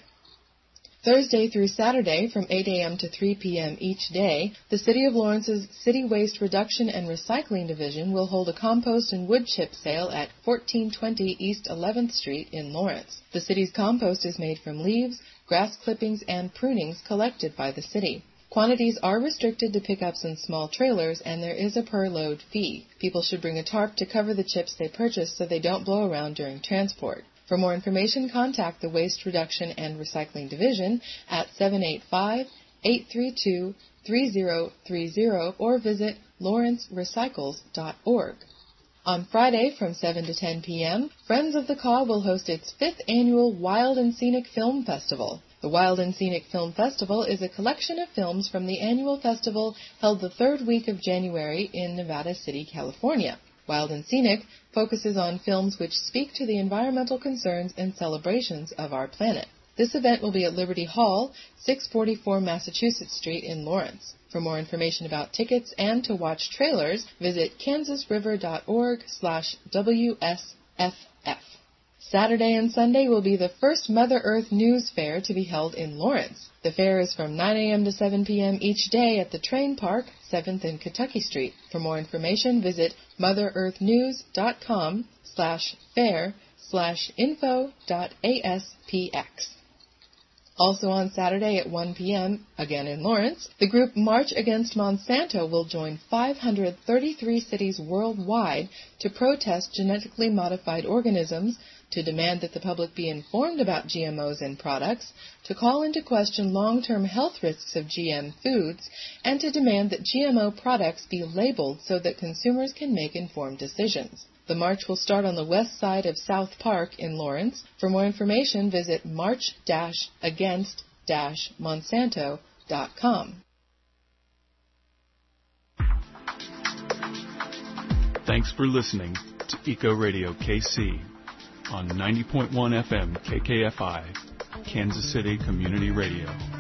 Thursday through Saturday from eight a.m. to three p.m. each day, the City of Lawrence's City Waste Reduction and Recycling Division will hold a compost and wood chip sale at fourteen twenty East eleventh Street in Lawrence. The city's compost is made from leaves, grass clippings, and prunings collected by the city. Quantities are restricted to pickups in small trailers, and there is a per-load fee. People should bring a tarp to cover the chips they purchase so they don't blow around during transport. For more information, contact the Waste Reduction and Recycling Division at seven eight five, eight three two, three zero three zero or visit lawrence recycles dot org. On Friday from seven to ten p.m., Friends of the Caw will host its fifth annual Wild and Scenic Film Festival. The Wild and Scenic Film Festival is a collection of films from the annual festival held the third week of January in Nevada City, California. Wild and Scenic focuses on films which speak to the environmental concerns and celebrations of our planet. This event will be at Liberty Hall, six forty-four Massachusetts Street in Lawrence. For more information about tickets and to watch trailers, visit kansas river dot org slash W S F F. Saturday and Sunday will be the first Mother Earth News Fair to be held in Lawrence. The fair is from nine a.m. to seven p.m. each day at the Train Park, seventh and Kentucky Street. For more information, visit mother earth news dot com slash fair slash info dot aspx. Also on Saturday at one p.m., again in Lawrence, the group March Against Monsanto will join five hundred thirty-three cities worldwide to protest genetically modified organisms, to demand that the public be informed about G M Os and products, to call into question long-term health risks of G M foods, and to demand that G M O products be labeled so that consumers can make informed decisions. The march will start on the west side of South Park in Lawrence. For more information, visit march against monsanto dot com. Thanks for listening to Eco Radio K C on ninety point one F M K K F I, Kansas City Community Radio.